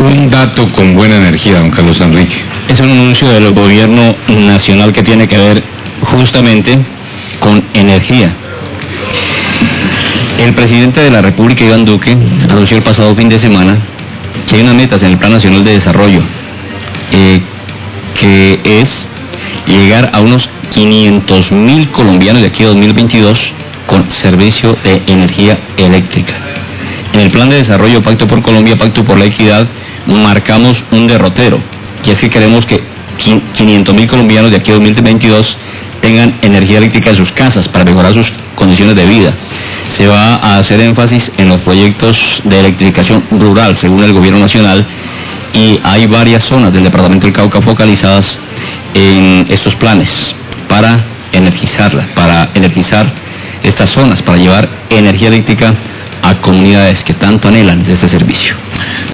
Un dato con buena energía, don Carlos Enrique. Es un anuncio del gobierno nacional que tiene que ver justamente con energía. El presidente de la República, Iván Duque, anunció el pasado fin de semana que hay unas metas en el Plan Nacional de Desarrollo, que es llegar a unos 500.000 colombianos de aquí a 2022 con servicio de energía eléctrica. En el Plan de Desarrollo Pacto por Colombia, Pacto por la Equidad, marcamos un derrotero, y es que queremos que 500.000 colombianos de aquí a 2022 tengan energía eléctrica en sus casas para mejorar sus condiciones de vida. Se va a hacer énfasis en los proyectos de electrificación rural, según el gobierno nacional, y hay varias zonas del departamento del Cauca focalizadas en estos planes para energizar estas zonas, para llevar energía eléctrica a comunidades que tanto anhelan de este servicio.